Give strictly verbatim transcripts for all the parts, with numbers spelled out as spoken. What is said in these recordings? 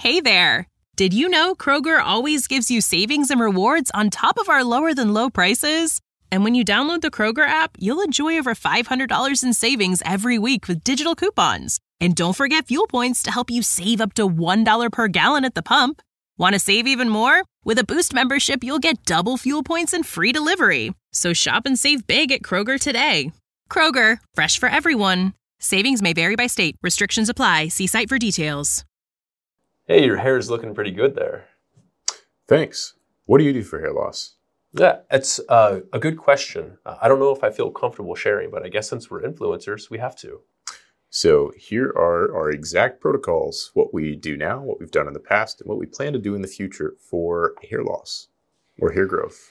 Hey there! Did you know Kroger always gives you savings and rewards on top of our lower-than-low prices? And when you download the Kroger app, you'll enjoy over five hundred dollars in savings every week with digital coupons. And don't forget fuel points to help you save up to one dollar per gallon at the pump. Want to save even more? With a Boost membership, you'll get double fuel points and free delivery. So shop and save big at Kroger today. Kroger, fresh for everyone. Savings may vary by state. Restrictions apply. See site for details. Hey, your hair is looking pretty good there. Thanks. What do you do for hair loss? Yeah, it's uh, a good question. Uh, I don't know if I feel comfortable sharing, but I guess since we're influencers, we have to. So here are our exact protocols, what we do now, what we've done in the past, and what we plan to do in the future for hair loss or hair growth.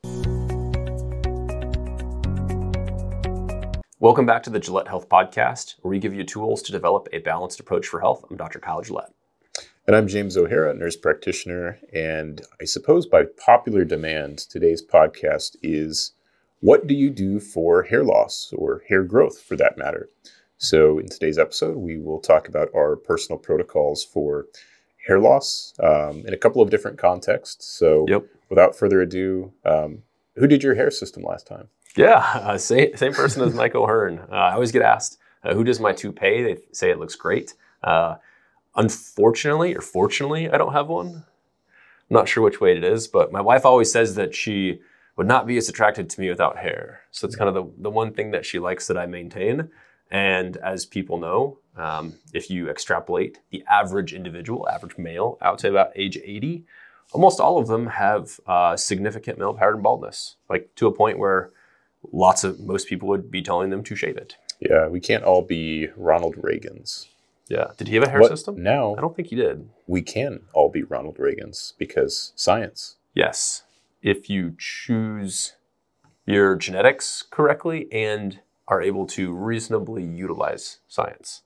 Welcome back to the Gillette Health Podcast, where we give you tools to develop a balanced approach for health. I'm Doctor Kyle Gillette. And I'm James O'Hara, nurse practitioner. And I suppose by popular demand, today's podcast is, what do you do for hair loss or hair growth for that matter? So in today's episode, we will talk about our personal protocols for hair loss um, in a couple of different contexts. So yep. Without further ado, um, who did your hair system last time? Yeah, uh, same, same person as Mike O'Hearn. Uh, I always get asked, uh, who does my toupee? They say it looks great. Uh, Unfortunately, or fortunately, I don't have one. I'm not sure which way it is, but my wife always says that she would not be as attracted to me without hair. So it's kind of the, the one thing that she likes that I maintain. And as people know, um, if you extrapolate the average individual, average male, out to about age eighty, almost all of them have uh, significant male pattern baldness, like to a point where lots of, most people would be telling them to shave it. Yeah, we can't all be Ronald Reagans. Yeah. Did he have a hair What? system? Now, I don't think he did. we can all be Ronald Reagans because science. Yes. If you choose your genetics correctly and are able to reasonably utilize science.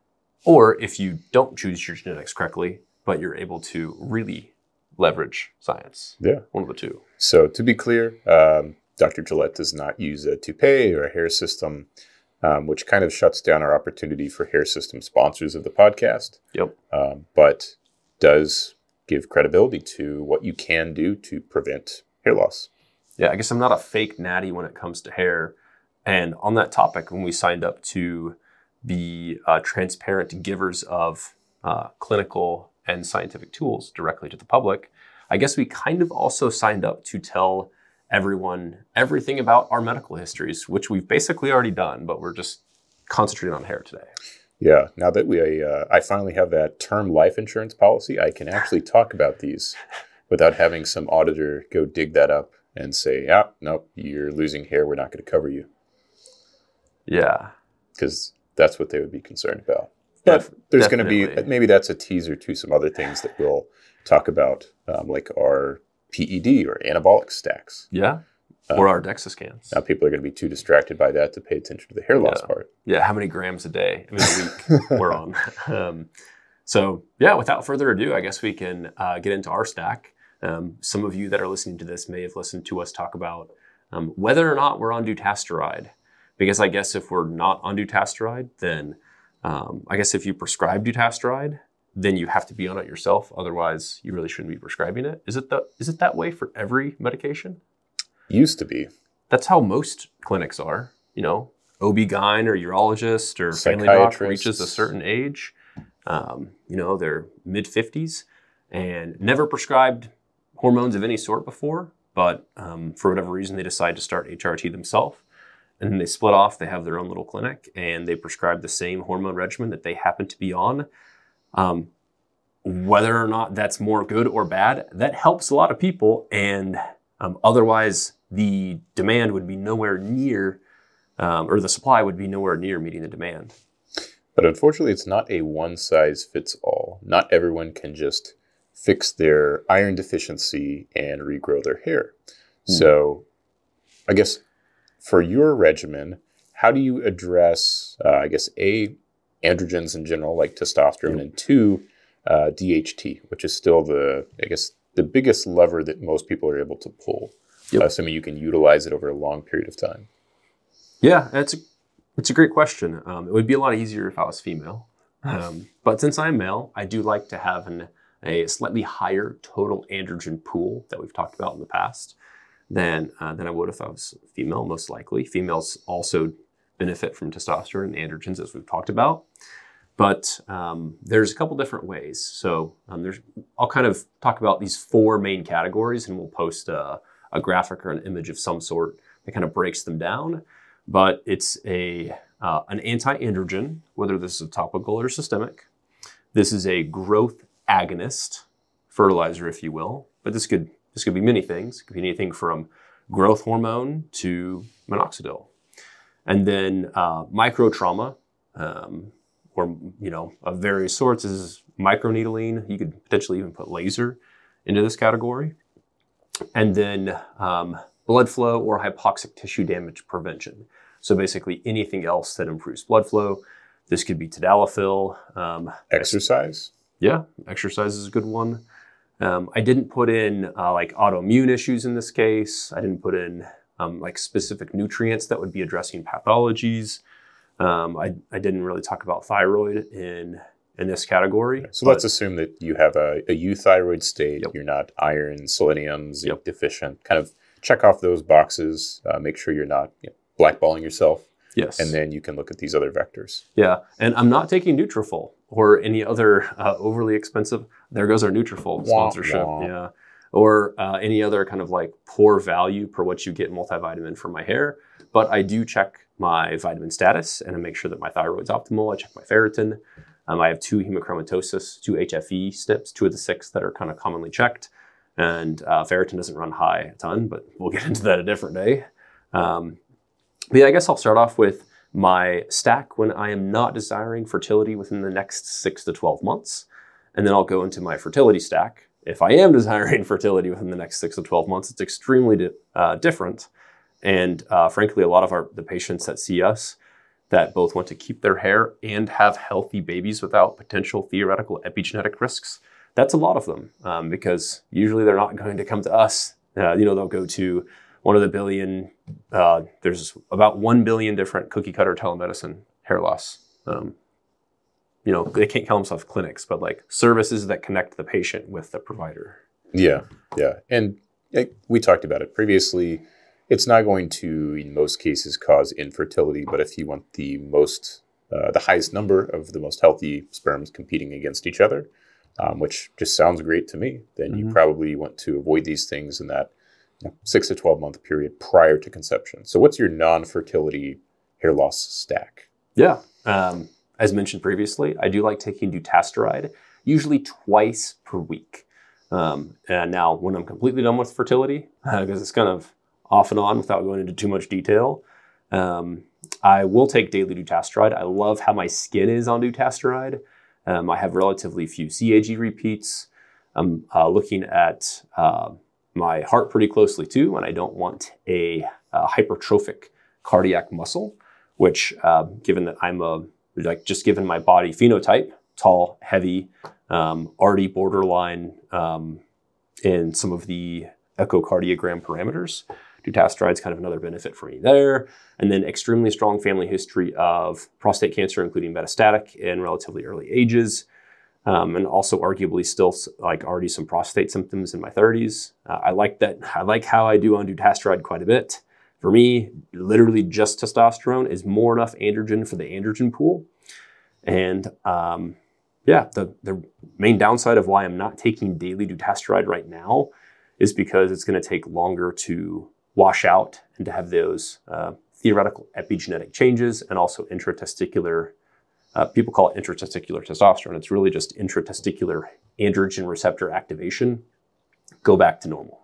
Or if you don't choose your genetics correctly, but you're able to really leverage science. Yeah. One of the two. So to be clear, um, Doctor Gillette does not use a toupee or a hair system, Um, which kind of shuts down our opportunity for hair system sponsors of the podcast. Yep. Um, but does give credibility to what you can do to prevent hair loss. Yeah, I guess I'm not a fake natty when it comes to hair. And on that topic, when we signed up to be uh, transparent givers of uh, clinical and scientific tools directly to the public, I guess we kind of also signed up to tell everyone everything about our medical histories, which we've basically already done, but we're just concentrating on hair today. Yeah, now that we, uh, I finally have that term life insurance policy, I can actually talk about these without having some auditor go dig that up and say, yeah, nope, you're losing hair, we're not going to cover you. Yeah. Because that's what they would be concerned about. But Def- there's going to be, definitely. maybe that's a teaser to some other things that we'll talk about, um, like our P E D or anabolic stacks. Yeah. Um, Or our DEXA scans. Now people are going to be too distracted by that to pay attention to the hair loss Yeah. part. Yeah. How many grams a day, I mean, a week we're on. Um, so yeah, without further ado, I guess we can uh, get into our stack. Um, some of you that are listening to this may have listened to us talk about um, whether or not we're on dutasteride. Because I guess if we're not on dutasteride, then um, I guess if you prescribe dutasteride, then you have to be on it yourself. Otherwise, you really shouldn't be prescribing it. Is it the, is it that way for every medication? Used to be. That's how most clinics are. You know, O B G Y N or urologist or family doc reaches a certain age. Um, you know, they're mid fifties and never prescribed hormones of any sort before. But um, for whatever reason, they decide to start H R T themselves. And then they split off. They have their own little clinic and they prescribe the same hormone regimen that they happen to be on. Um, whether or not that's more good or bad, that helps a lot of people. And um, otherwise, the demand would be nowhere near, um, or the supply would be nowhere near meeting the demand. But unfortunately, it's not a one-size-fits-all. Not everyone can just fix their iron deficiency and regrow their hair. Mm. So I guess for your regimen, how do you address, uh, I guess, A, androgens in general, like testosterone, mm. and two, uh, D H T, which is still the, I guess, the biggest lever that most people are able to pull, yep. uh, assuming you can utilize it over a long period of time. Yeah, that's a, it's a great question. Um, it would be a lot easier if I was female. Um, but since I'm male, I do like to have an a slightly higher total androgen pool that we've talked about in the past than, uh, than I would if I was female, most likely. Females also benefit from testosterone and androgens, as we've talked about. But um, there's a couple different ways. So um, there's, I'll kind of talk about these four main categories, and we'll post a, a graphic or an image of some sort that kind of breaks them down. But it's a uh, an anti-androgen, whether this is topical or systemic. This is a growth agonist, fertilizer, if you will. But this could this could be many things. It could be anything from growth hormone to minoxidil. And then uh, microtrauma, um, or, you know, of various sorts, is microneedling. You could potentially even put laser into this category. And then um, blood flow or hypoxic tissue damage prevention. So basically anything else that improves blood flow. This could be tadalafil. Um, exercise? Yeah, exercise is a good one. Um, I didn't put in uh, like autoimmune issues in this case. I didn't put in um, like specific nutrients that would be addressing pathologies. Um, I, I didn't really talk about thyroid in in this category. Okay. So let's assume that you have a, a euthyroid state. Yep. You're not iron, selenium, zinc yep. deficient. Kind of check off those boxes. Uh, make sure you're not you know, blackballing yourself. Yes. And then you can look at these other vectors. Yeah. And I'm not taking Nutrafol or any other uh, overly expensive. There goes our Nutrafol sponsorship. Wah, wah. Yeah. Or uh, any other kind of like poor value per what you get multivitamin for my hair. But I do check my vitamin status and I make sure that my thyroid's optimal. I check my ferritin. Um, I have two hemochromatosis, two H F E SNPs, two of the six that are kind of commonly checked. And uh, ferritin doesn't run high a ton, but we'll get into that a different day. Um, but yeah, I guess I'll start off with my stack when I am not desiring fertility within the next six to twelve months. And then I'll go into my fertility stack. If I am desiring fertility within the next six to twelve months, it's extremely di- uh, different. And uh, frankly, a lot of our the patients that see us that both want to keep their hair and have healthy babies without potential theoretical epigenetic risks, that's a lot of them um, because usually they're not going to come to us. Uh, you know, they'll go to one of the billion, uh, there's about one billion different cookie cutter telemedicine hair loss. Um, you know, they can't call themselves clinics, but like services that connect the patient with the provider. Yeah, yeah. And like, we talked about it previously. It's not going to, in most cases, cause infertility, but if you want the most, uh, the highest number of the most healthy sperms competing against each other, um, which just sounds great to me, then mm-hmm. you probably want to avoid these things in that you know, six to twelve month period prior to conception. So what's your non-fertility hair loss stack? Yeah. Um, as mentioned previously, I do like taking dutasteride, usually twice per week. Um, and now when I'm completely done with fertility, because uh, it's kind of off and on without going into too much detail, um, I will take daily dutasteride. I love how my skin is on dutasteride. Um, I have relatively few C A G repeats. I'm uh, looking at uh, my heart pretty closely too, and I don't want a, a hypertrophic cardiac muscle, which uh, given that I'm a, like just given my body phenotype, tall, heavy, um, already borderline um, in some of the echocardiogram parameters, dutasteride is kind of another benefit for me there. And then extremely strong family history of prostate cancer, including metastatic in relatively early ages. Um, and also arguably still like already some prostate symptoms in my thirties. Uh, I like that. I like how I do on dutasteride quite a bit. For me, literally just testosterone is more enough androgen for the androgen pool. And um, yeah, the, the main downside of why I'm not taking daily dutasteride right now is because it's going to take longer to wash out and to have those uh, theoretical epigenetic changes and also intratesticular, uh, people call it intratesticular testosterone. It's really just intratesticular androgen receptor activation, go back to normal.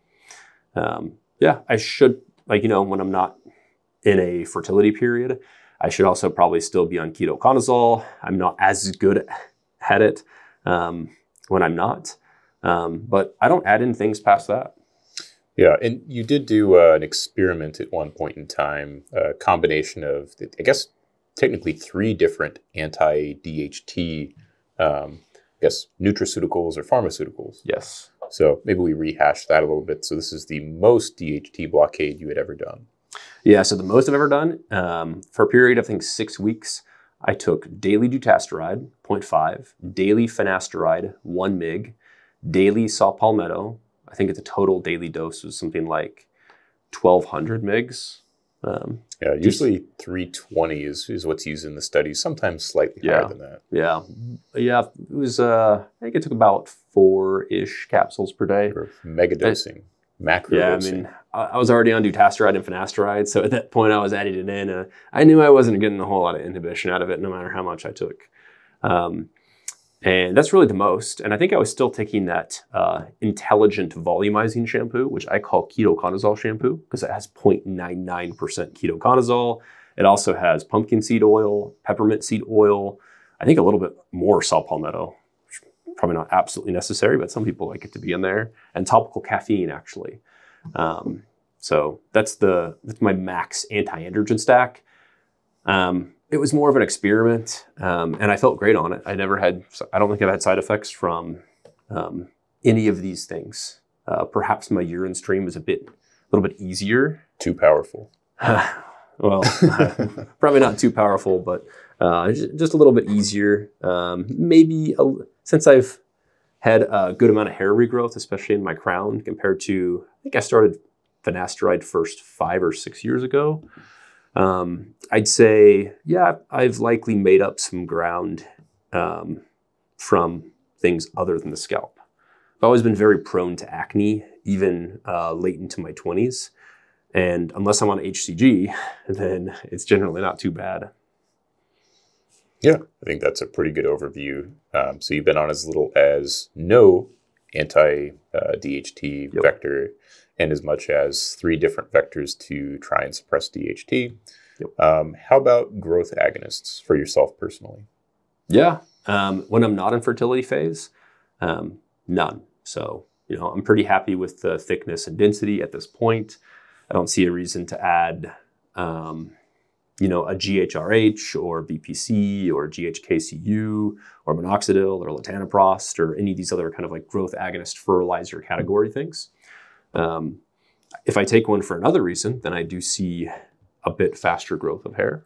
Um, yeah, I should, like, you know, when I'm not in a fertility period, I should also probably still be on ketoconazole. I'm not as good at it um, when I'm not, um, but I don't add in things past that. Yeah, and you did do uh, an experiment at one point in time, a combination of, I guess, technically three different anti-D H T, um, I guess, nutraceuticals or pharmaceuticals. Yes. So maybe we rehash that a little bit. So this is the most D H T blockade you had ever done. Yeah, so the most I've ever done, um, for a period of, I think, six weeks, I took daily dutasteride, zero point five, daily finasteride, one milligram, daily saw palmetto. I think the total daily dose was something like twelve hundred milligrams. Um, yeah, usually just, three twenty is, is what's used in the studies, sometimes slightly yeah, higher than that. Yeah. Yeah. It was, uh, I think it took about four-ish capsules per day. Or mega dosing, macro Yeah, dosing. I mean, I, I was already on dutasteride and finasteride, so at that point I was adding it in. Uh, I knew I wasn't getting a whole lot of inhibition out of it, no matter how much I took. Um, and that's really the most. And I think I was still taking that uh, intelligent volumizing shampoo, which I call ketoconazole shampoo, because it has zero point nine nine percent ketoconazole. It also has pumpkin seed oil, peppermint seed oil, I think a little bit more saw palmetto, which is probably not absolutely necessary, but some people like it to be in there, and topical caffeine, actually. Um, so that's the that's my max anti-androgen stack. Um, It was more of an experiment, um, and I felt great on it. I never had, I don't think I've had side effects from um, any of these things. Uh, perhaps my urine stream was a bit, a little bit easier. Too powerful. Well, probably not too powerful, but uh, just a little bit easier. Um, maybe a, since I've had a good amount of hair regrowth, especially in my crown, compared to, I think I started finasteride first five or six years ago. Um, I'd say, yeah, I've likely made up some ground um, from things other than the scalp. I've always been very prone to acne, even uh, late into my twenties. And unless I'm on H C G, then it's generally not too bad. Yeah, I think that's a pretty good overview. Um, so you've been on as little as no anti-D H T uh, yep. vector, and as much as three different vectors to try and suppress D H T. Yep. Um, how about growth agonists for yourself personally? Yeah, um, when I'm not in fertility phase, um, none. So, you know, I'm pretty happy with the thickness and density at this point. I don't see a reason to add, um, you know, a G H R H or B P C or G H K C U or minoxidil or latanoprost or any of these other kind of like growth agonist fertilizer category things. Um, if I take one for another reason, then I do see a bit faster growth of hair,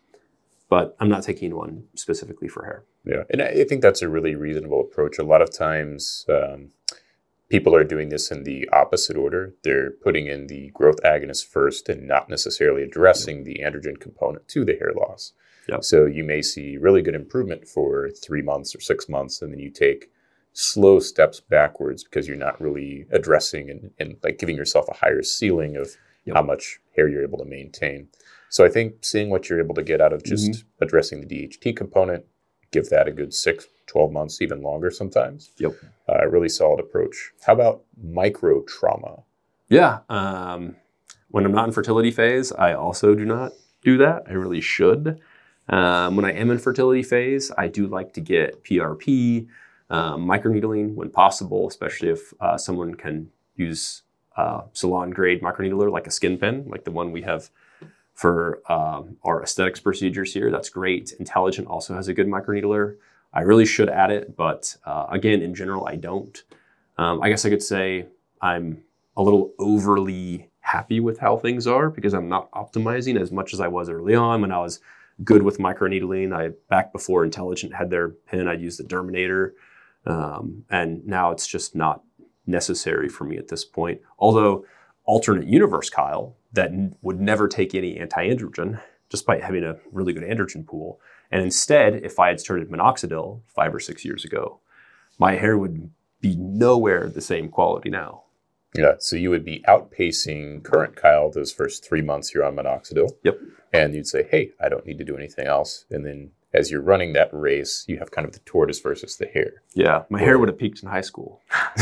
but I'm not taking one specifically for hair. Yeah, and I think that's a really reasonable approach. A lot of times um, people are doing this in the opposite order. They're putting in the growth agonist first and not necessarily addressing yep. the androgen component to the hair loss. Yep. So you may see really good improvement for three months or six months, and then you take slow steps backwards because you're not really addressing and, and like giving yourself a higher ceiling of yep. how much hair you're able to maintain. So I think seeing what you're able to get out of just mm-hmm. addressing the D H T component, give that a good six, twelve months, even longer sometimes. Yep. A uh, really solid approach. How about micro trauma? Yeah. Um, when I'm not in fertility phase, I also do not do that. I really should. Um, when I am in fertility phase, I do like to get P R P, um, microneedling when possible, especially if uh, someone can use uh, salon grade microneedler like a skin pen, like the one we have for um, our aesthetics procedures here. That's great. Intelligent also has a good microneedler. I really should add it, but uh, again, in general, I don't. Um, I guess I could say I'm a little overly happy with how things are because I'm not optimizing as much as I was early on when I was good with microneedling. I back before Intelligent had their pen, I'd use the Derminator, um, and now it's just not necessary for me at this point. Although alternate universe Kyle that n- would never take any anti-androgen, despite having a really good androgen pool. And instead, if I had started minoxidil five or six years ago, my hair would be nowhere the same quality now. Yeah, so you would be outpacing current Kyle those first three months you're on minoxidil. Yep. And you'd say, hey, I don't need to do anything else. And then as you're running that race, you have kind of the tortoise versus the hare. Yeah, my or, hair would have peaked in high school.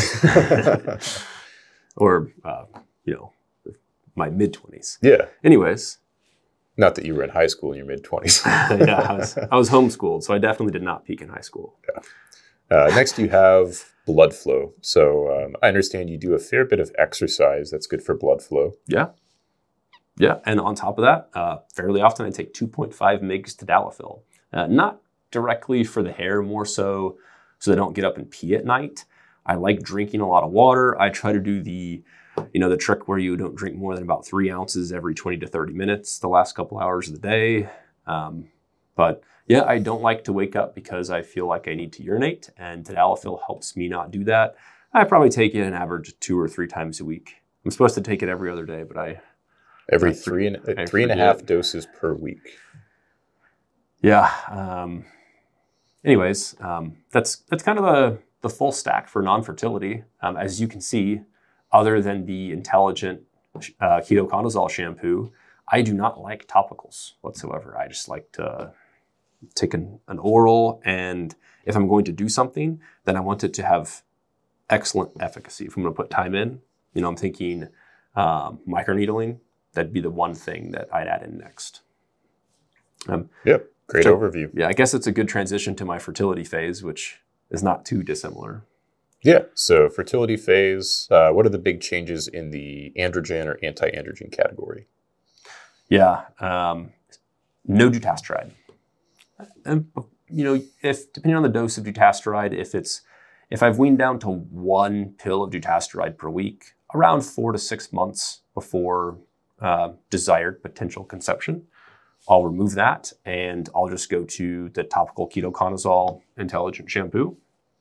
or, uh, you know, my mid-twenties. Yeah. Anyways. Not that you were in high school in your mid-twenties. yeah, I was, I was homeschooled, so I definitely did not peak in high school. Yeah. Uh, next, you have blood flow. So um, I understand you do a fair bit of exercise that's good for blood flow. Yeah. Yeah, and on top of that, uh, fairly often I take two point five milligrams tadalafil. Uh, not directly for the hair, more so so they don't get up and pee at night. I like drinking a lot of water. I try to do the, you know, the trick where you don't drink more than about three ounces every twenty to thirty minutes the last couple hours of the day. Um, but Yeah, I don't like to wake up because I feel like I need to urinate, and tadalafil helps me not do that. I probably take it an average two or three times a week. I'm supposed to take it every other day, but I every I three and I three and a half doses per week. Yeah. Um, anyways, um, that's that's kind of the the full stack for non-fertility. Um, as you can see, other than the Intelligent uh, ketoconazole shampoo, I do not like topicals whatsoever. I just like to take an, an oral, and if I'm going to do something, then I want it to have excellent efficacy. If I'm going to put time in, you know, I'm thinking um, microneedling, that'd be the one thing that I'd add in next. Um, yep, great so, overview. Yeah, I guess it's a good transition to my fertility phase, which is not too dissimilar. Yeah, so fertility phase, uh, what are the big changes in the androgen or anti-androgen category? Yeah, um, no dutasteride. And, you know, if depending on the dose of dutasteride, if it's if I've weaned down to one pill of dutasteride per week, around four to six months before uh, desired potential conception, I'll remove that and I'll just go to the topical ketoconazole Intelligent shampoo.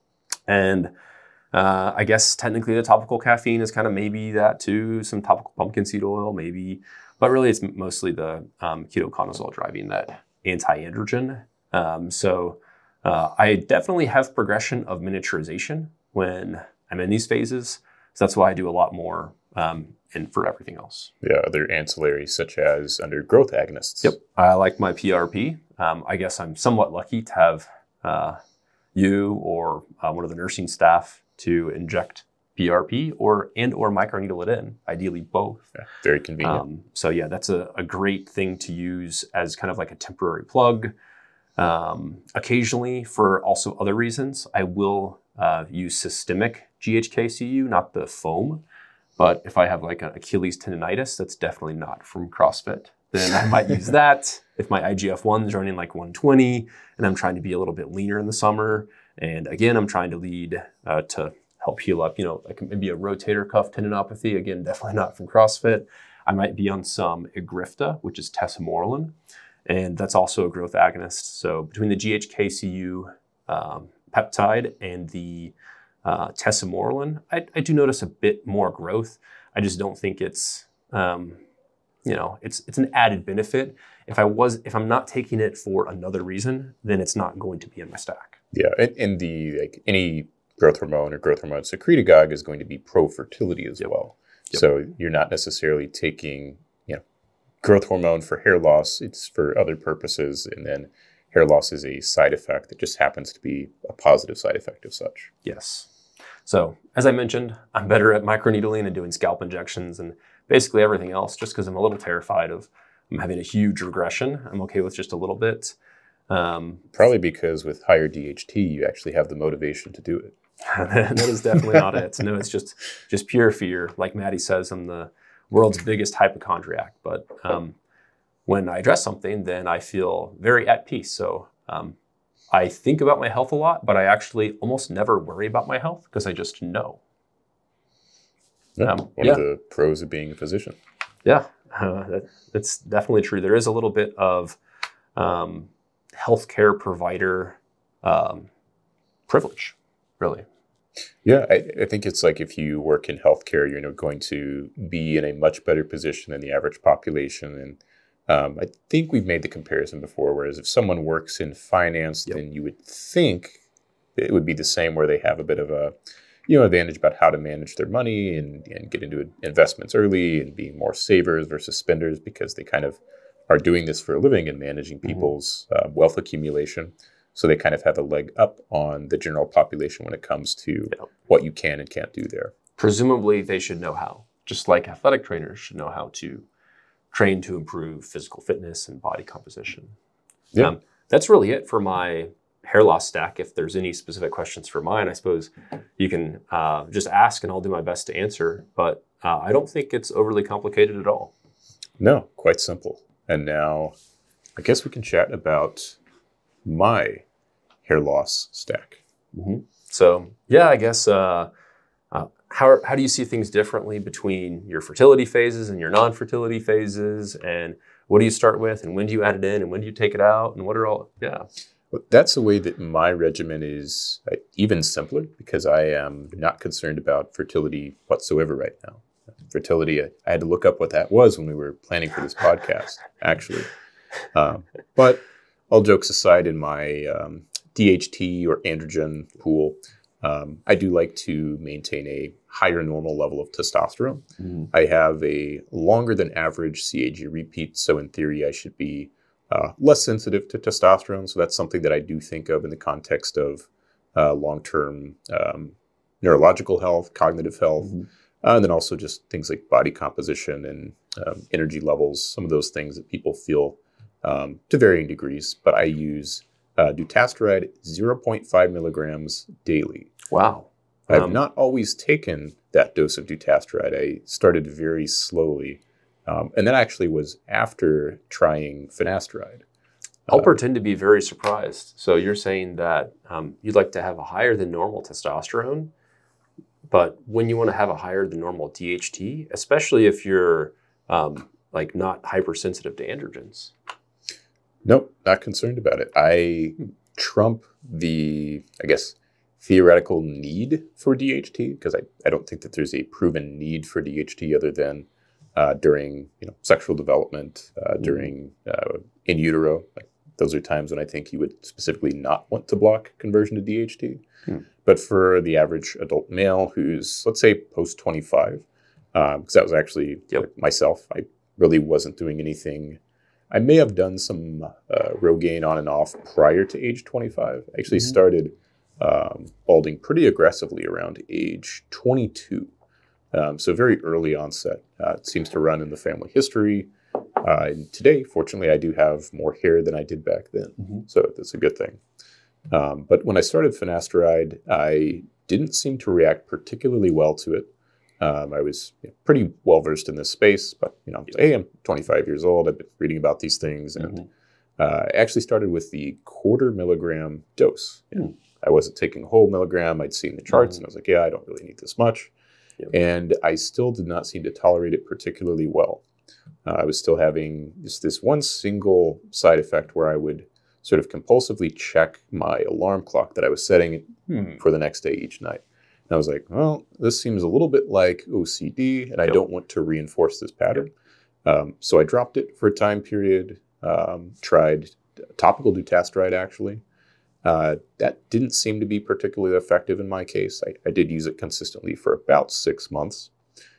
And uh, I guess technically the topical caffeine is kind of maybe that too, some topical pumpkin seed oil, maybe, but really it's mostly the um, ketoconazole driving that anti-androgen. Um, so uh, I definitely have progression of miniaturization when I'm in these phases. So that's why I do a lot more um, and for everything else. Yeah, other ancillaries such as under growth agonists. Yep. I like my P R P. Um, I guess I'm somewhat lucky to have uh, you or uh, one of the nursing staff to inject P R P or and or microneedle it in, ideally both. Yeah, very convenient. Um, so yeah, that's a, a great thing to use as kind of like a temporary plug. Um, occasionally, for also other reasons, I will uh, use systemic G H K C U, not the foam. But if I have like an Achilles tendonitis, that's definitely not from CrossFit, then I might use that. If my I G F one is running like one twenty and I'm trying to be a little bit leaner in the summer, and again, I'm trying to lead uh, to help heal up, you know, like maybe a rotator cuff tendinopathy, again, definitely not from CrossFit. I might be on some Egrifta, which is tesamorelin, and that's also a growth agonist. So between the G H K C U um, peptide and the uh, tesamorelin, I, I do notice a bit more growth. I just don't think it's, um, you know, it's it's an added benefit. If I was, if I'm not taking it for another reason, then it's not going to be in my stack. Yeah, and, and the like any growth hormone or growth hormone secretagogue is going to be pro-fertility as yep. well. Yep. So you're not necessarily taking, you know, growth hormone for hair loss. It's for other purposes, and then hair loss is a side effect that just happens to be a positive side effect of such. Yes. So as I mentioned, I'm better at microneedling and doing scalp injections and basically everything else, just because I'm a little terrified of I'm having a huge regression. I'm okay with just a little bit. Um, Probably because with higher D H T, you actually have the motivation to do it. That is definitely not it. No, it's just just pure fear. Like Maddie says, I'm the world's biggest hypochondriac. But um, when I address something, then I feel very at peace. So um, I think about my health a lot, but I actually almost never worry about my health because I just know. Yeah, Um, one yeah. of the pros of being a physician. Yeah, uh, that, that's definitely true. There is a little bit of um, healthcare provider um, privilege, really. Yeah, I, I think it's like if you work in healthcare, you're going to be in a much better position than the average population. And um, I think we've made the comparison before, whereas if someone works in finance, Yep. then you would think it would be the same, where they have a bit of a you know, advantage about how to manage their money and, and get into investments early and being more savers versus spenders, because they kind of are doing this for a living and managing people's mm-hmm. uh, wealth accumulation. So they kind of have a leg up on the general population when it comes to Yep. what you can and can't do there. Presumably, they should know how, just like athletic trainers should know how to train to improve physical fitness and body composition. Yeah. Um, that's really it for my hair loss stack. If there's any specific questions for mine, I suppose you can uh, just ask and I'll do my best to answer. But uh, I don't think it's overly complicated at all. No, quite simple. And now I guess we can chat about my hair loss stack. Mm-hmm. So yeah, I guess uh, uh, how how do you see things differently between your fertility phases and your non-fertility phases? And what do you start with, and when do you add it in, and when do you take it out, and what are all, yeah. That's a way that my regimen is even simpler, because I am not concerned about fertility whatsoever right now. Fertility, I had to look up what that was when we were planning for this podcast, actually. Um, but all jokes aside, in my um, D H T or androgen pool, um, I do like to maintain a higher normal level of testosterone. Mm-hmm. I have a longer than average C A G repeat, so in theory I should be uh, less sensitive to testosterone. So that's something that I do think of in the context of uh, long-term um, neurological health, cognitive health, mm-hmm. uh, and then also just things like body composition and um, energy levels, some of those things that people feel um, to varying degrees. But I use uh, dutasteride zero point five milligrams daily. Wow. I've Um, not always taken that dose of dutasteride. I started very slowly. Um, and that actually was after trying finasteride. I'll Uh, pretend to be very surprised. So you're saying that um, you'd like to have a higher than normal testosterone, but when you want to have a higher than normal D H T, especially if you're um, like not hypersensitive to androgens. Nope, not concerned about it. I trump the, I guess, theoretical need for D H T, because I, I don't think that there's a proven need for D H T other than uh, during you know sexual development, uh, mm-hmm. during uh, in utero. Like, those are times when I think you would specifically not want to block conversion to D H T. Hmm. But for the average adult male who's, let's say, post twenty-five, because um, that was actually yep. like, myself, I really wasn't doing anything. I may have done some uh, Rogaine on and off prior to age twenty-five. I actually mm-hmm. started um, balding pretty aggressively around age twenty-two. Um, so very early onset. Uh, it seems to run in the family history. Uh, and today, fortunately, I do have more hair than I did back then. Mm-hmm. So that's a good thing. Um, but when I started finasteride, I didn't seem to react particularly well to it. Um, I was you know, pretty well versed in this space, but you know, hey, I'm twenty-five years old. I've been reading about these things, and mm-hmm. uh, I actually started with the quarter milligram dose. Mm. I wasn't taking a whole milligram. I'd seen the charts, mm-hmm. and I was like, yeah, I don't really need this much. Yep. And I still did not seem to tolerate it particularly well. Uh, I was still having just this one single side effect where I would sort of compulsively check my alarm clock that I was setting hmm. for the next day each night. And I was like, well, this seems a little bit like O C D, and I yep. don't want to reinforce this pattern. Um, so I dropped it for a time period, um, tried topical dutasteride, actually. Uh, that didn't seem to be particularly effective in my case. I, I did use it consistently for about six months.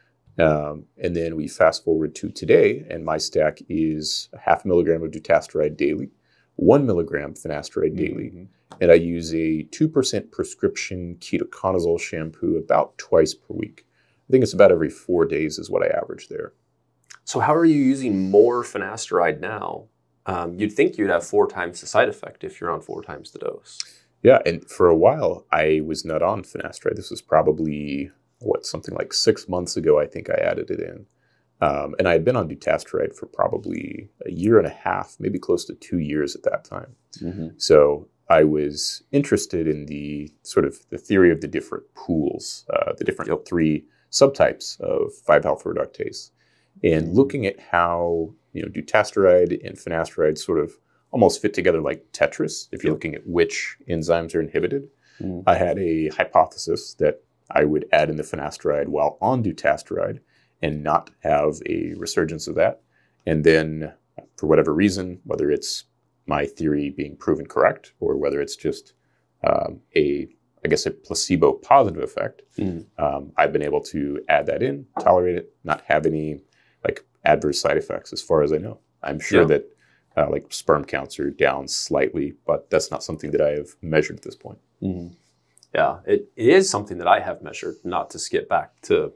Um, and then we fast forward to today, and my stack is a half milligram of dutasteride daily, one milligram finasteride daily, mm-hmm. and I use a two percent prescription ketoconazole shampoo about twice per week. I think it's about every four days is what I average there. So how are you using more finasteride now? Um, you'd think you'd have four times the side effect if you're on four times the dose. Yeah, and for a while, I was not on finasteride. This was probably, what, something like six months ago, I think I added it in. Um, and I had been on dutasteride for probably a year and a half, maybe close to two years at that time. Mm-hmm. So I was interested in the sort of the theory of the different pools, uh, the different yep. three subtypes of five alpha reductase, and looking at how you know dutasteride and finasteride sort of almost fit together like Tetris. If you're yep. looking at which enzymes are inhibited, mm. I had a hypothesis that I would add in the finasteride while on dutasteride and not have a resurgence of that. And then, for whatever reason, whether it's my theory being proven correct or whether it's just um, a, I guess, a placebo positive effect, mm. um, I've been able to add that in, tolerate it, not have any like adverse side effects as far as I know. I'm sure yeah. that uh, like sperm counts are down slightly, but that's not something that I have measured at this point. Mm. Yeah, it, it is something that I have measured, not to skip back to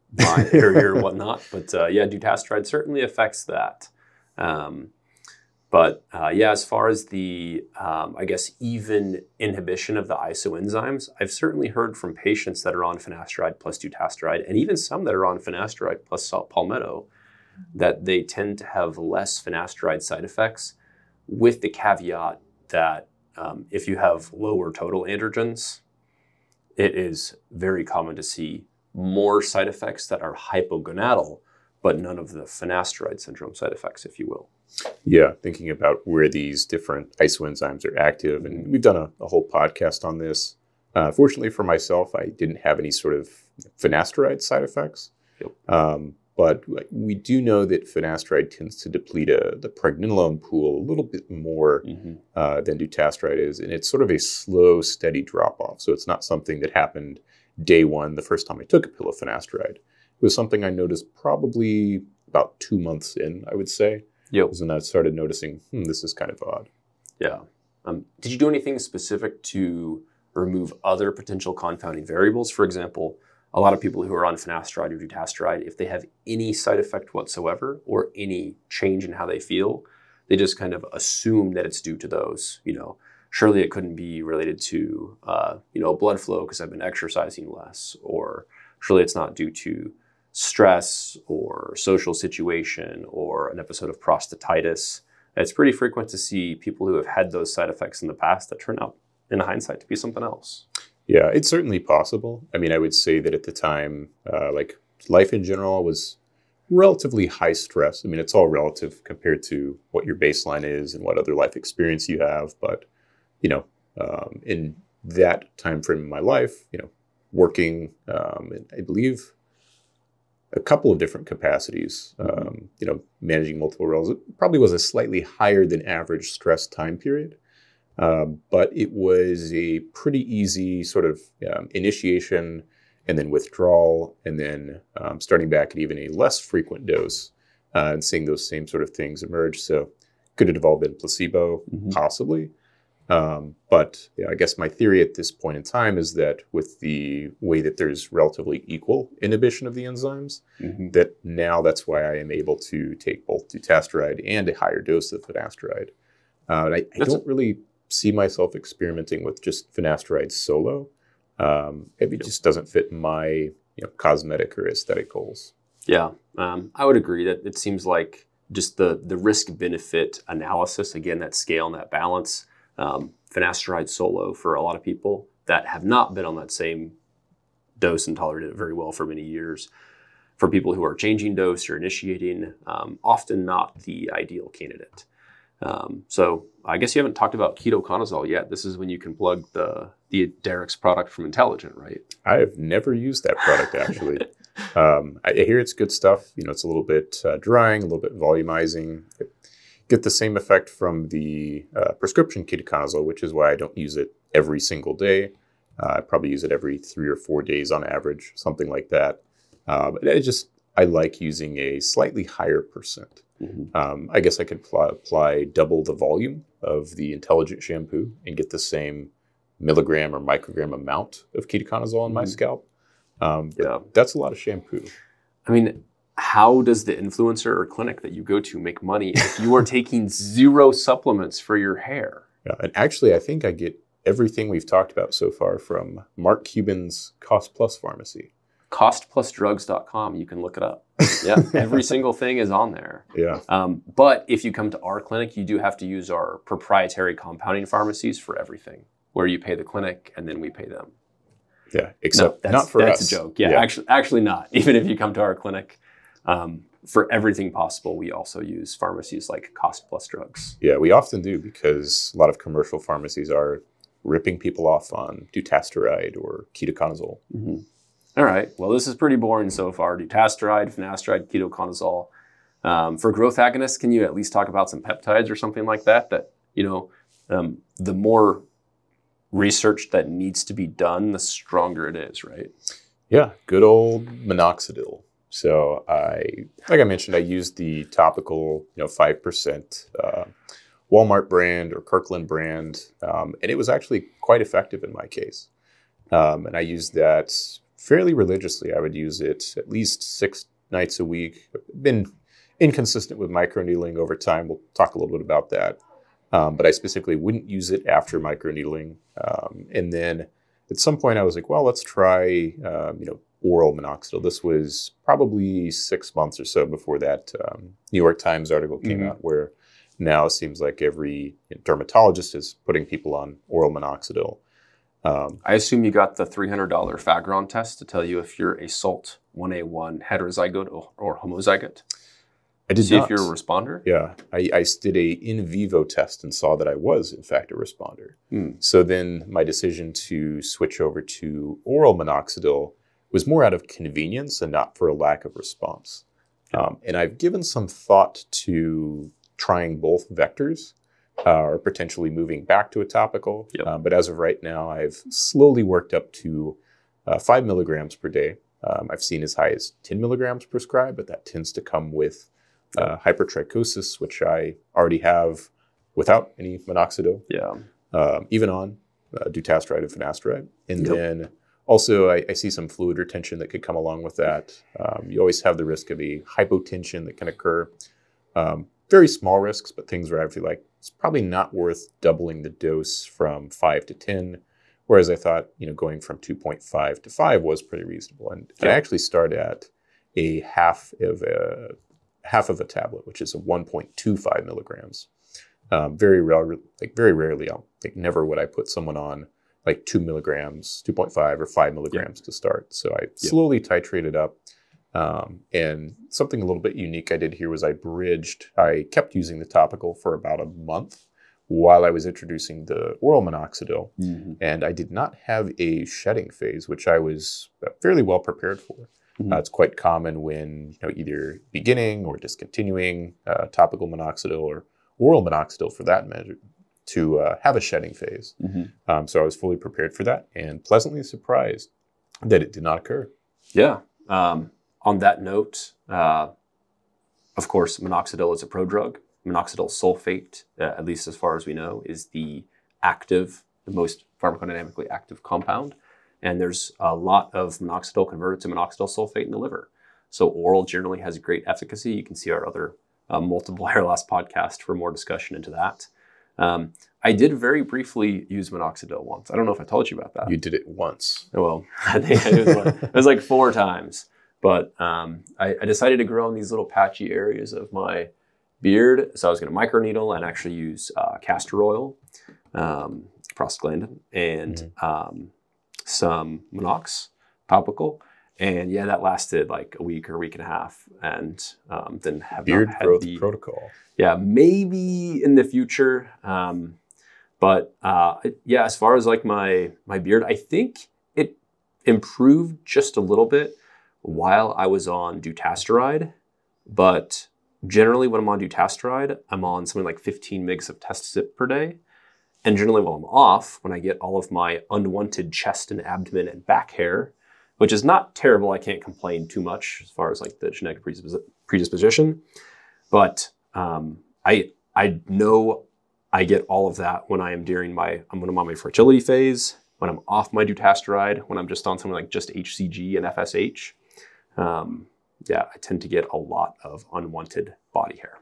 my area or whatnot. But uh, yeah, dutasteride certainly affects that. Um, but uh, yeah, as far as the, um, I guess, even inhibition of the isoenzymes, I've certainly heard from patients that are on finasteride plus dutasteride, and even some that are on finasteride plus palmetto, that they tend to have less finasteride side effects, with the caveat that um, if you have lower total androgens, it is very common to see more side effects that are hypogonadal, but none of the finasteride syndrome side effects, if you will. Yeah, thinking about where these different isoenzymes are active. And mm-hmm. we've done a, a whole podcast on this. Uh, fortunately for myself, I didn't have any sort of finasteride side effects. Yep. Um, but we do know that finasteride tends to deplete a, the pregnenolone pool a little bit more mm-hmm. uh, than dutasteride is. And it's sort of a slow, steady drop-off. So it's not something that happened day one, the first time I took a pill of finasteride. It was something I noticed probably about two months in, I would say. Yep. And I started noticing, hmm, this is kind of odd. Yeah. Um, did you do anything specific to remove other potential confounding variables? For example, a lot of people who are on finasteride or dutasteride, if they have any side effect whatsoever or any change in how they feel, they just kind of assume that it's due to those. You know, surely it couldn't be related to, uh, you know, blood flow because I've been exercising less, or surely it's not due to stress or social situation or an episode of prostatitis. It's pretty frequent to see people who have had those side effects in the past that turn out, in hindsight, to be something else. Yeah, it's certainly possible. I mean, I would say that at the time, uh, like life in general was relatively high stress. I mean, it's all relative compared to what your baseline is and what other life experience you have. But, you know, um, in that time frame in my life, you know, working, um, in, I believe, a couple of different capacities, um, you know, managing multiple roles, it probably was a slightly higher than average stress time period. Um, but it was a pretty easy sort of um, initiation and then withdrawal, and then um, starting back at even a less frequent dose uh, and seeing those same sort of things emerge. So could it have all been placebo? Mm-hmm. Possibly. Um, but yeah, I guess my theory at this point in time is that with the way that there's relatively equal inhibition of the enzymes, mm-hmm. that now that's why I am able to take both dutasteride and a higher dose of finasteride. Uh, and I, I don't really see myself experimenting with just finasteride solo. Um, it yep. just doesn't fit my you know, cosmetic or aesthetic goals. Yeah, um, I would agree that it seems like just the the risk-benefit analysis, again, that scale and that balance, um, finasteride solo for a lot of people that have not been on that same dose and tolerated it very well for many years. For people who are changing dose or initiating, um, often not the ideal candidate. Um, so I guess you haven't talked about ketoconazole yet. This is when you can plug the the Derrick's product from Intelligent, right? I have never used that product, actually. um, I hear it's good stuff. You know, it's a little bit uh, drying, a little bit volumizing. I get the same effect from the uh, prescription ketoconazole, which is why I don't use it every single day. Uh, I probably use it every three or four days on average, something like that. Uh, but I just, I like using a slightly higher percent. Mm-hmm. Um, I guess I could pl- apply double the volume of the Intelligent shampoo and get the same milligram or microgram amount of ketoconazole on mm-hmm. my scalp. Um, yeah, that's a lot of shampoo. I mean, how does the influencer or clinic that you go to make money if you are taking zero supplements for your hair? Yeah, and actually, I think I get everything we've talked about so far from Mark Cuban's Cost Plus Pharmacy. cost plus drugs dot com. You can look it up. Yeah, every single thing is on there. Yeah. Um, but if you come to our clinic, you do have to use our proprietary compounding pharmacies for everything, where you pay the clinic and then we pay them. Yeah, except no, not for that's us. That's a joke. Yeah, yeah, actually, actually not. Even if you come to our clinic, um, for everything possible, we also use pharmacies like Cost Plus Drugs. Yeah, we often do because a lot of commercial pharmacies are ripping people off on dutasteride or ketoconazole. Mm-hmm. All right. Well, this is pretty boring so far. Dutasteride, finasteride, ketoconazole. Um, for growth agonists, can you at least talk about some peptides or something like that? That, you know, um, the more research that needs to be done, the stronger it is, right? Yeah. Good old minoxidil. So I, like I mentioned, I used the topical, you know, five percent uh, Walmart brand or Kirkland brand, um, and it was actually quite effective in my case. Um, and I used that fairly religiously. I would use it at least six nights a week. Been inconsistent with microneedling over time. We'll talk a little bit about that. Um, but I specifically wouldn't use it after microneedling. Um, and then at some point I was like, well, let's try, um, you know, oral minoxidil. This was probably six months or so before that um, New York Times article came mm-hmm. out, where now it seems like every dermatologist is putting people on oral minoxidil. Um, I assume you got the three hundred dollars Fagron test to tell you if you're a S A L T one A one heterozygote or, or homozygote. I did See not. if you're a responder? Yeah. I, I did a in vivo test and saw that I was, in fact, a responder. Hmm. So then my decision to switch over to oral minoxidil was more out of convenience and not for a lack of response. Um, and I've given some thought to trying both vectors uh, or potentially moving back to a topical. Yep. Um, but as of right now, I've slowly worked up to uh, five milligrams per day. Um, I've seen as high as ten milligrams prescribed, but that tends to come with uh, hypertrichosis, which I already have without any minoxidil. Yeah. Um, even on uh, dutasteride and finasteride. And Yep. then also I, I see some fluid retention that could come along with that. Um, you always have the risk of a hypotension that can occur. Um, very small risks, but things where I feel like it's probably not worth doubling the dose from five to ten. Whereas I thought, you know, going from two point five to five was pretty reasonable. And yeah. I actually start at a half of a half of a tablet, which is a one point two five milligrams. Um, very rare, like very rarely, I'll like never would I put someone on like two milligrams, two point five or five milligrams yeah. to start. So I yeah. slowly titrated up. Um, and something a little bit unique I did here was I bridged, I kept using the topical for about a month while I was introducing the oral minoxidil. Mm-hmm. And I did not have a shedding phase, which I was fairly well prepared for. Mm-hmm. Uh, it's quite common when, you know, either beginning or discontinuing uh, topical minoxidil or oral minoxidil for that measure to uh, have a shedding phase. Mm-hmm. Um, so I was fully prepared for that and pleasantly surprised that it did not occur. Yeah. Um, on that note, uh, of course, minoxidil is a prodrug. Minoxidil sulfate, uh, at least as far as we know, is the active, the most pharmacodynamically active compound. And there's a lot of minoxidil converted to minoxidil sulfate in the liver. So oral generally has great efficacy. You can see our other uh, multiple hair loss podcast for more discussion into that. Um, I did very briefly use minoxidil once. I don't know if I told you about that. You did it once. Well, I think it was, like, it was like four times. But um, I, I decided to grow in these little patchy areas of my beard. So I was going to microneedle and actually use uh, castor oil, um, prostaglandin, and mm-hmm. um, some Minox topical. And yeah, that lasted like a week or a week and a half. And um, then have beard not growth had the, protocol. Yeah, maybe in the future. Um, but uh, yeah, as far as like my my beard, I think it improved just a little bit while I was on dutasteride. But generally when I'm on dutasteride, I'm on something like fifteen milligrams of Test-Zip per day. And generally while I'm off, when I get all of my unwanted chest and abdomen and back hair, which is not terrible, I can't complain too much as far as like the genetic predispos- predisposition. But um, I I know I get all of that when I am during my, when I'm on my fertility phase, when I'm off my dutasteride, when I'm just on something like just H C G and F S H. Um, yeah, I tend to get a lot of unwanted body hair.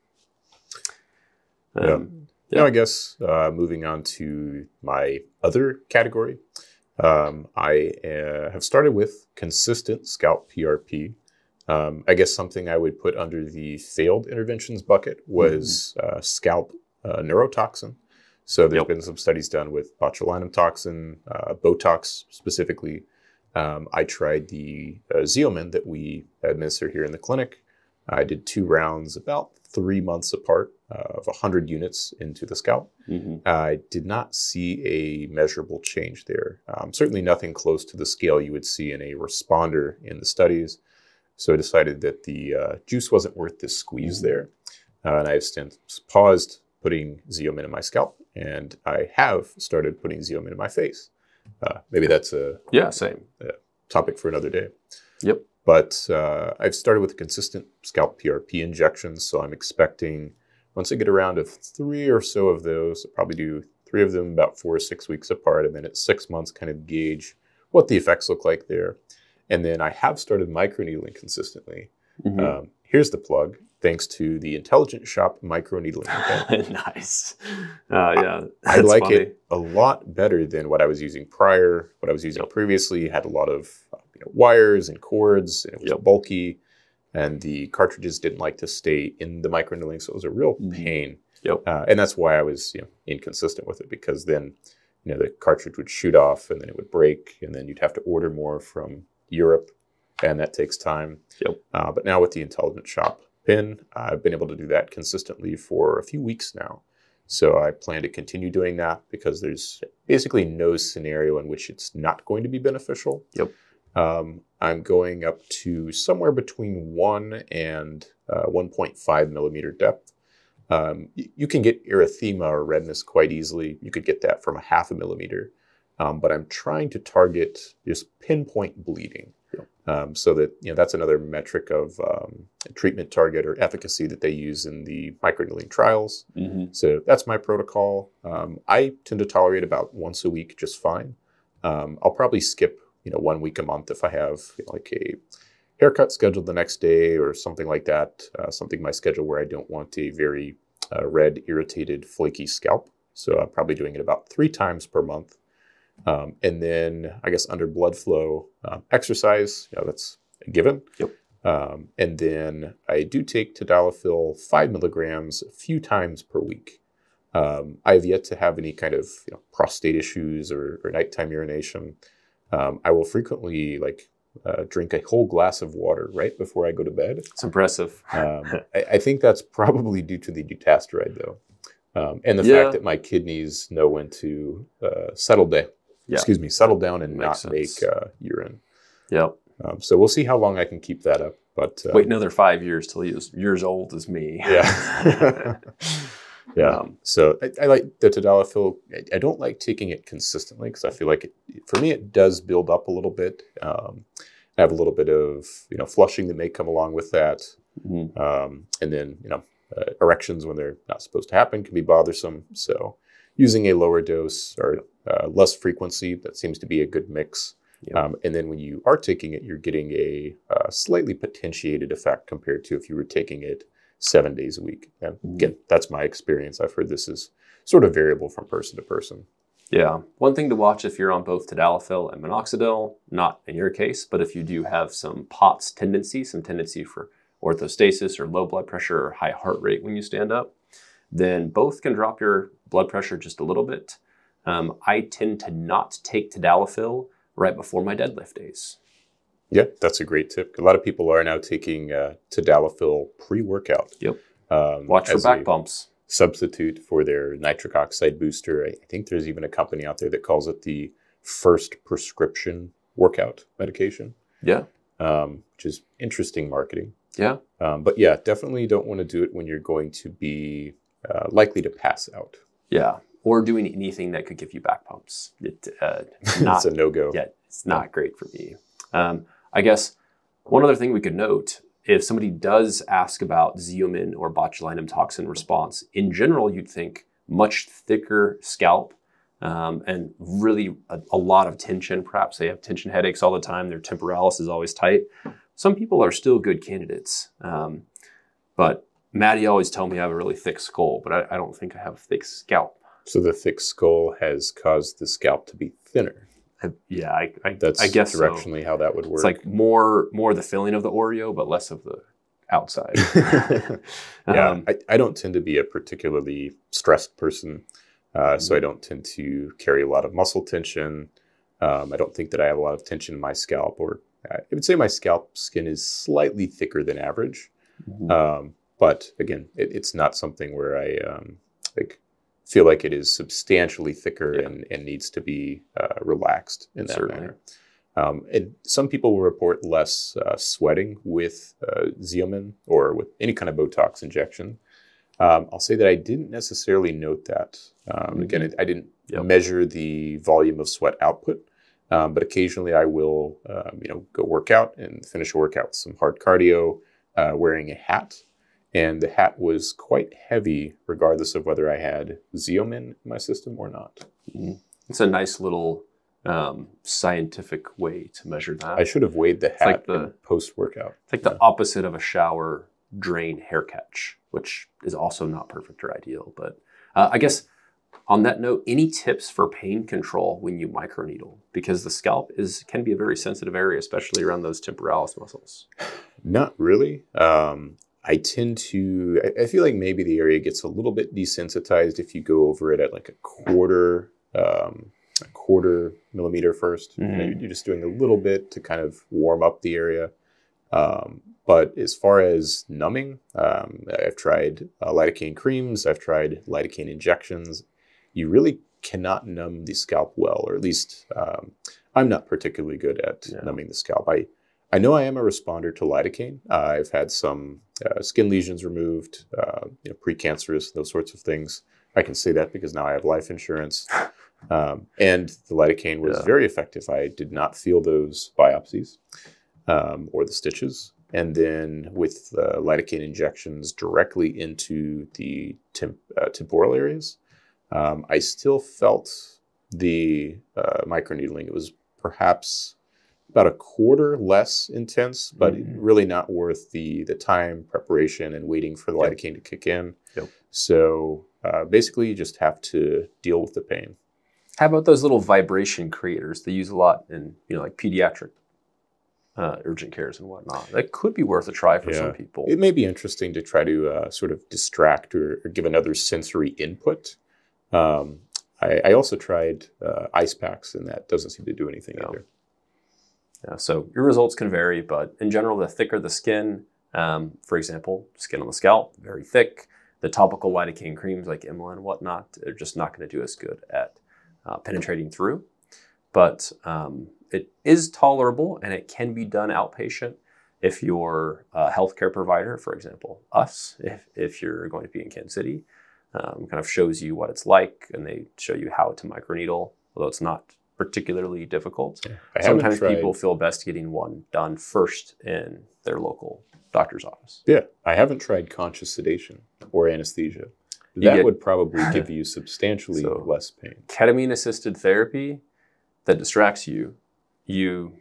Um, yeah. Yeah. Now, I guess uh, moving on to my other category, um, I uh, have started with consistent scalp P R P. Um, I guess something I would put under the failed interventions bucket was mm-hmm. uh, scalp uh, neurotoxin. So there's yep. been some studies done with botulinum toxin, uh, Botox specifically. Um, I tried the uh, Xeomin that we administer here in the clinic. I did two rounds about three months apart uh, of one hundred units into the scalp. Mm-hmm. I did not see a measurable change there. Um, certainly nothing close to the scale you would see in a responder in the studies. So I decided that the uh, juice wasn't worth the squeeze mm-hmm. there. Uh, and I've since paused putting Xeomin in my scalp. And I have started putting Xeomin in my face. Uh, maybe that's a, yeah, same. a topic for another day. Yep. But uh, I've started with consistent scalp P R P injections, so I'm expecting, once I get around to three or so of those, I'll probably do three of them about four or six weeks apart, and then at six months kind of gauge what the effects look like there. And then I have started microneedling consistently. Mm-hmm. Um, here's the plug. Thanks to the Intelligent Shop microneedling. Nice. Uh, yeah, I like funny. it a lot better than what I was using prior. What I was using yep. previously had a lot of you know, wires and cords, and it was yep. bulky, and the cartridges didn't like to stay in the microneedling, so it was a real pain. Yep. Uh, and that's why I was you know, inconsistent with it, because then you know, the cartridge would shoot off and then it would break, and then you'd have to order more from Europe, and that takes time. Yep. Uh, but now with the Intelligent Shop pin, I've been able to do that consistently for a few weeks now. So I plan to continue doing that because there's basically no scenario in which it's not going to be beneficial. Yep. Um, I'm going up to somewhere between one and uh, one point five millimeter depth. Um, you, you can get erythema or redness quite easily. You could get that from a half a millimeter. Um, but I'm trying to target just pinpoint bleeding. Yep. Um, so that, you know, that's another metric of um, treatment target or efficacy that they use in the microneedling trials. Mm-hmm. So that's my protocol. Um, I tend to tolerate about once a week just fine. Um, I'll probably skip, you know, one week a month if I have, you know, like a haircut scheduled the next day or something like that. Uh, something in my schedule where I don't want a very uh, red, irritated, flaky scalp. So I'm probably doing it about three times per month. Um, and then I guess under blood flow, um, exercise, you know, that's a given. Yep. Um, and then I do take tadalafil five milligrams a few times per week. Um, I have yet to have any kind of, you know, prostate issues or, or nighttime urination. Um, I will frequently like uh, drink a whole glass of water right before I go to bed. It's impressive. um, I, I think that's probably due to the dutasteride though. Um, and the yeah. fact that my kidneys know when to uh, settle down. Yeah. Excuse me, settle down and Makes not sense. make uh, urine. Yep. Um, so we'll see how long I can keep that up. But uh, wait another five years till he's years old as me. Yeah. yeah. Um, so I, I like the tadalafil. I, I don't like taking it consistently because I feel like it, for me it does build up a little bit. Um, I have a little bit of you know flushing that may come along with that, mm-hmm. um, and then you know uh, erections when they're not supposed to happen can be bothersome. So using a lower dose or uh, less frequency, that seems to be a good mix. Yep. Um, and then when you are taking it, you're getting a uh, slightly potentiated effect compared to if you were taking it seven days a week. And again, that's my experience. I've heard this is sort of variable from person to person. Yeah. One thing to watch if you're on both tadalafil and minoxidil, not in your case, but if you do have some P O T S tendency, some tendency for orthostasis or low blood pressure or high heart rate when you stand up, then both can drop your blood pressure just a little bit. Um, I tend to not take tadalafil right before my deadlift days. Yeah, that's a great tip. A lot of people are now taking uh, tadalafil pre-workout. Yep. Um, Watch for back bumps. Substitute for their nitric oxide booster. I think there's even a company out there that calls it the first prescription workout medication. Yeah. Um, which is interesting marketing. Yeah. Um, but yeah, definitely don't want to do it when you're going to be uh, likely to pass out. Yeah. Or doing anything that could give you back pumps. It, uh, not, it's a no-go. Yeah, it's not yeah. great for me. Um, I guess one other thing we could note, if somebody does ask about Xeomin or botulinum toxin response, in general, you'd think much thicker scalp um, and really a, a lot of tension. Perhaps they have tension headaches all the time. Their temporalis is always tight. Some people are still good candidates. Um, but Maddie always tells me I have a really thick skull, but I, I don't think I have a thick scalp. So the thick skull has caused the scalp to be thinner. I, yeah, I, I, That's I guess directionally so. how that would work. It's like more more the filling of the Oreo, but less of the outside. yeah, um, I, I don't tend to be a particularly stressed person, uh, mm-hmm. so I don't tend to carry a lot of muscle tension. Um, I don't think that I have a lot of tension in my scalp, or I would say my scalp skin is slightly thicker than average. Mm-hmm. Um, but again, it, it's not something where I um, like. feel like it is substantially thicker yeah. and, and needs to be uh, relaxed in that Certainly. manner. Um, and some people will report less uh, sweating with uh, Xeomin or with any kind of Botox injection. Um, I'll say that I didn't necessarily note that. Um, mm-hmm. Again, it, I didn't yep. measure the volume of sweat output, um, but occasionally I will, um, you know, go work out and finish a workout with some hard cardio, uh, wearing a hat. And the hat was quite heavy, regardless of whether I had Xeomin in my system or not. Mm-hmm. It's a nice little um, scientific way to measure that. I should have weighed the it's hat like the, post-workout. It's like yeah. the opposite of a shower drain hair catch, which is also not perfect or ideal. But uh, I guess on that note, any tips for pain control when you microneedle? Because the scalp is can be a very sensitive area, especially around those temporalis muscles. Not really. Um, I tend to, I feel like maybe the area gets a little bit desensitized if you go over it at like a quarter um, a quarter millimeter first. Mm-hmm. You know, you're just doing a little bit to kind of warm up the area. Um, but as far as numbing, um, I've tried uh, lidocaine creams. I've tried lidocaine injections. You really cannot numb the scalp well, or at least um, I'm not particularly good at yeah. numbing the scalp. I, I know I am a responder to lidocaine. Uh, I've had some uh, skin lesions removed, uh, you know, precancerous, those sorts of things. I can say that because now I have life insurance. Um, and the lidocaine was yeah. very effective. I did not feel those biopsies um, or the stitches. And then with uh, lidocaine injections directly into the temp- uh, temporal areas, um, I still felt the uh, microneedling. It was perhaps about a quarter less intense, but mm-hmm. really not worth the the time, preparation, and waiting for the yep. lidocaine to kick in. Yep. So uh, basically, you just have to deal with the pain. How about those little vibration creators they use a lot in, you know, like pediatric uh, urgent cares and whatnot? That could be worth a try for yeah. some people. It may be interesting to try to uh, sort of distract or, or give another sensory input. Um, I, I also tried uh, ice packs, and that doesn't seem to do anything no. either. Yeah, so your results can vary, but in general, the thicker the skin, um, for example, skin on the scalp, very thick. The topical lidocaine creams like Imla and whatnot are just not going to do as good at uh, penetrating through. But um, it is tolerable, and it can be done outpatient if you're a healthcare provider, for example, us, if, if you're going to be in Kansas City, um, kind of shows you what it's like, and they show you how to microneedle, although it's not particularly difficult. Yeah, Sometimes people feel best getting one done first in their local doctor's office. Yeah, I haven't tried conscious sedation or anesthesia. That get, would probably give you substantially so, less pain. Ketamine-assisted therapy that distracts you, you...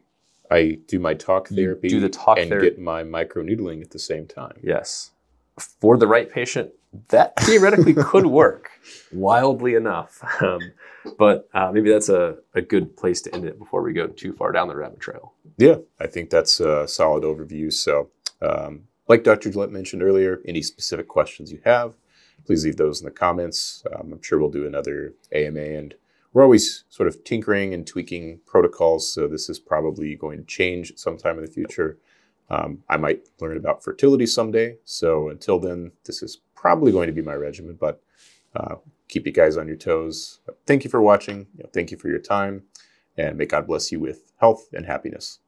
I do my talk therapy do the talk and ther- get my microneedling at the same time. Yes. For the right patient, that theoretically could work, wildly enough. Um, but uh, maybe that's a, a good place to end it before we go too far down the rabbit trail. Yeah, I think that's a solid overview. So um, like Doctor Gillette mentioned earlier, any specific questions you have, please leave those in the comments. Um, I'm sure we'll do another A M A, and we're always sort of tinkering and tweaking protocols. So this is probably going to change sometime in the future. Um, I might learn about fertility someday. So until then, this is probably going to be my regimen, but uh, keep you guys on your toes. Thank you for watching. You know, thank you for your time, and may God bless you with health and happiness.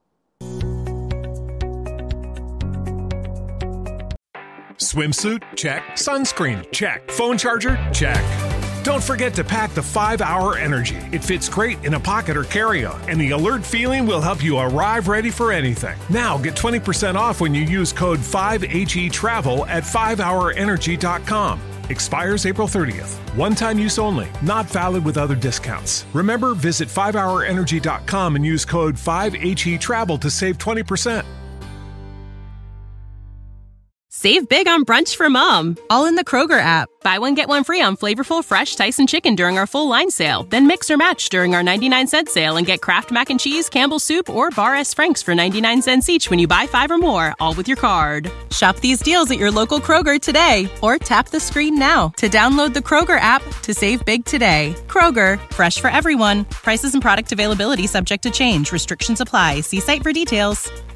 Swimsuit? Check. Sunscreen? Check. Phone charger? Check. Don't forget to pack the five hour Energy. It fits great in a pocket or carry-on, and the alert feeling will help you arrive ready for anything. Now get twenty percent off when you use code five H E travel at five hour energy dot com. Expires April thirtieth. One-time use only. Not valid with other discounts. Remember, visit five hour energy dot com and use code five H E travel to save twenty percent. Save big on brunch for mom, all in the Kroger app. Buy one, get one free on flavorful, fresh Tyson chicken during our full line sale. Then mix or match during our ninety-nine cent sale and get Kraft Mac and Cheese, Campbell's Soup, or Bar S. Frank's for ninety-nine cents each when you buy five or more, all with your card. Shop these deals at your local Kroger today, or tap the screen now to download the Kroger app to save big today. Kroger, fresh for everyone. Prices and product availability subject to change. Restrictions apply. See site for details.